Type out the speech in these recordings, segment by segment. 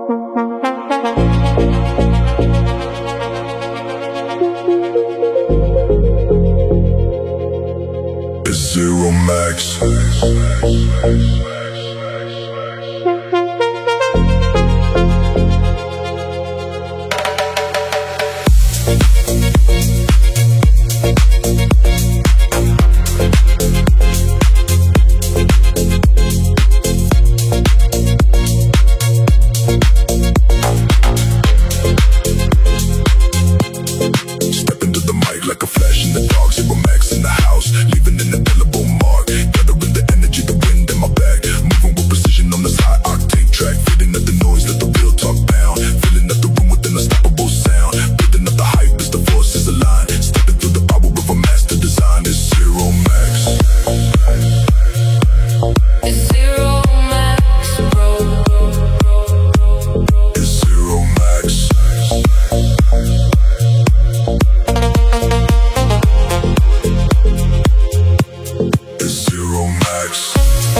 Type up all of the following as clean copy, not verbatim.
Zero Max. Step into the mic like a flash in the dark. Zero Max in the house, leaving an indelible mark. Gathering the energy, the wind in my back. Moving with precision on this high octane track. Fading at the noise, let the real talk pound. Filling up the room with an unstoppable sound. Building up the hype as the forces align. Stepping through the power of a master design. It's Zero Max. It's Zero Max, bro. It's Zero Max. It's Zero Max.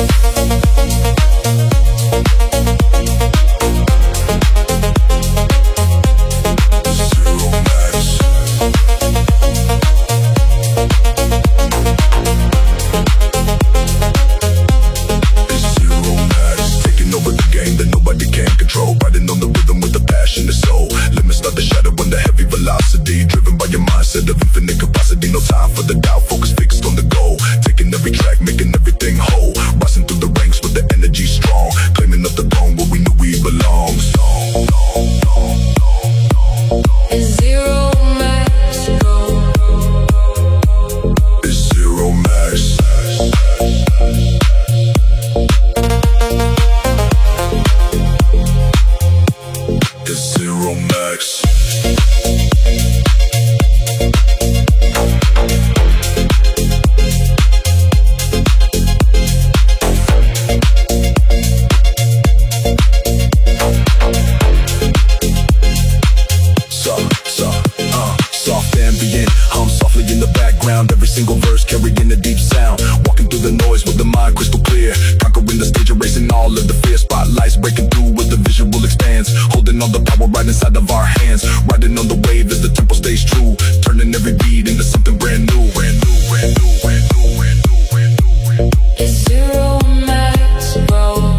Zero Max. It's Zero Max. Taking over the game that nobody can control. Riding on the rhythm with a passionate soul. Limits start to shatter when the heavy velocity. Driven by your mindset of infinite capacity. No time for the doubt, focus fixed on the goal. Taking every track, making everything whole. Rising through the ranks with the energy strong. Claiming up the throne where we knew we belong. It's Zero Max, bro. It's Zero Max. It's Zero Max. Soft ambient, hum softly in the background. Every single verse carrying a deep sound. Walking through the noise with the mind crystal clear. Conquering the stage, erasing all of the fear. Spotlights breaking through with the visual expands. Holding all the power right inside of our hands. Riding on the wave as the tempo stays true. Turning every beat into something brand new. Brand new, brand new, brand new, brand new, brand new, brand new. It's Zero Max, bro.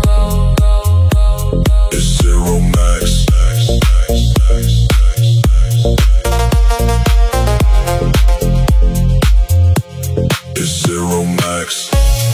It's Zero Max. It's Zero Max.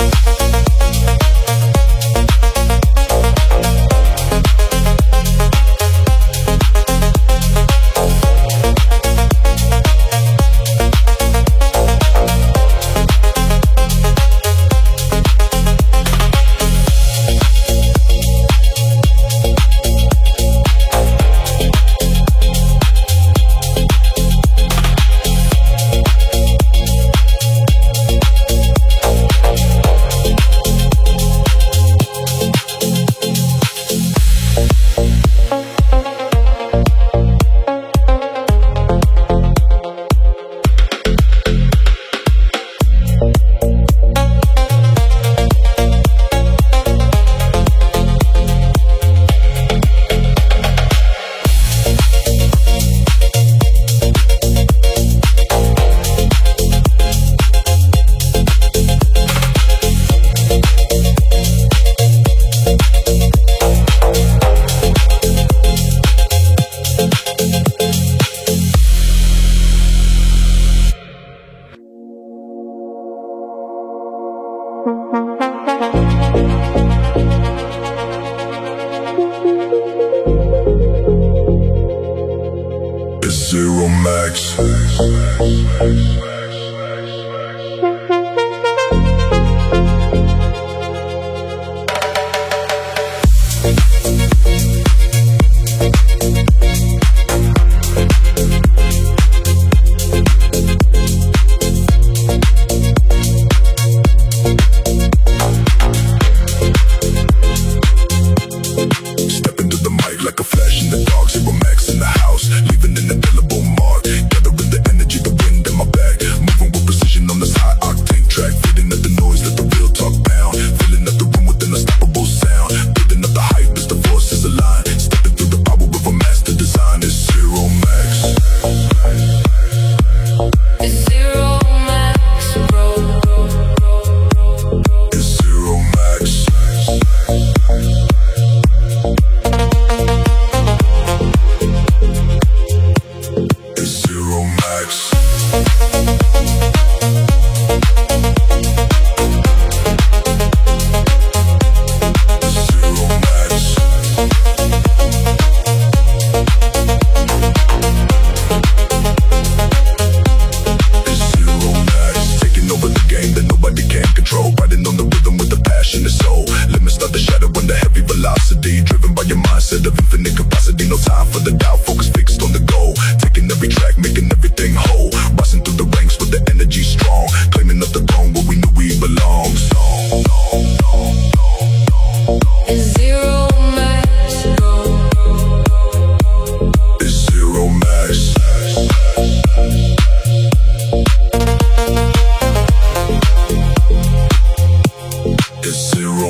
It's Zero Max. Step into the mic like a flash in the dark. Zero Max in the house, leaving an indelible mark. Gathering the energy, the wind in my back.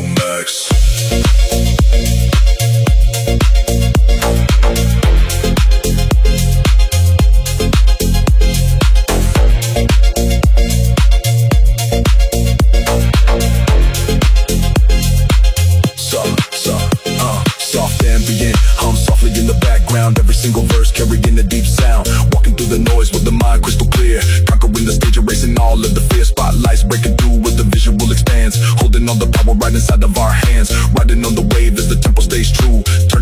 max. Soft ambient, hum softly in the background. Every single verse carrying a deep sound. Walking through the noise with the mind crystal clear. Conquering the stage, erasing all of the fear. Spotlights breaking through with the visual expands. Holding all the power right inside of our hands. Riding on the wave as the tempo stays true.